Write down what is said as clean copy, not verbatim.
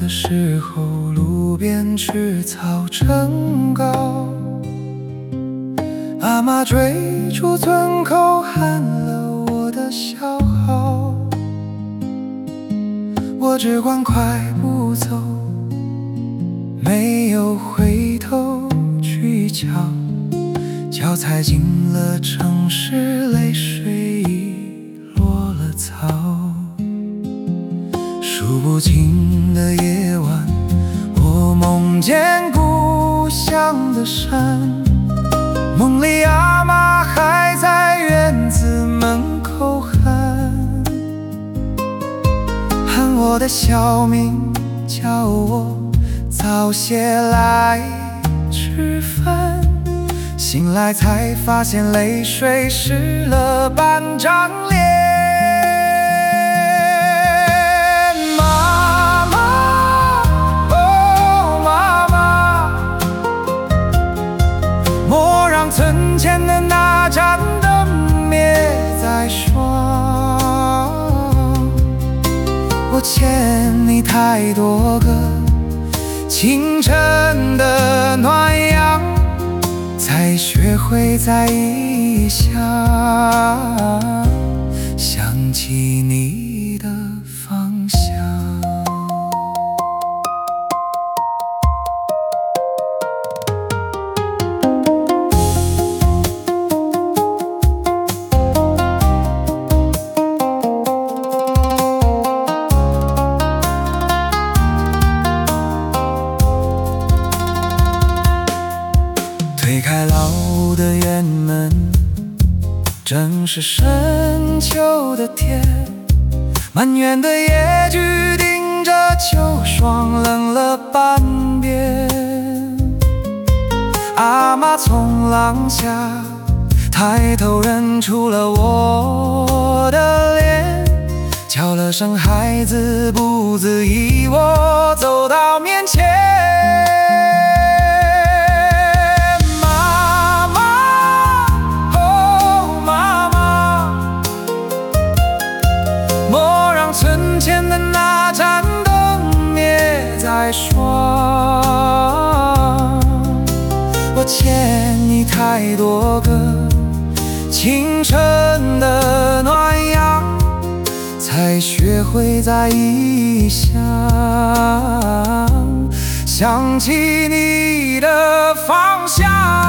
时候，路边吃草正高，阿嬷追出村口，喊了我的小号。我只管快步走，没有回头去瞧，脚踩进了城市，泪水已落了草。数不清的夜晚，我梦见故乡的山，梦里阿嬷还在院子门口喊我的小名，叫我早些来吃饭。醒来才发现泪水湿了半张脸。妈妈，哦妈妈，莫让村前的那盏灯灭再说。我欠你太多个清晨的暖阳，才学会在异乡想起你的方向。推开老的院门，正是深秋的天，满园的野菊顶着秋霜，冷了半边。阿嬷从廊下抬头认出了我的脸，叫了声孩子，步子一握，走到面前。村前的那盏灯灭再说，我欠你太多个清晨的暖阳，才学会在异乡想起你的方向。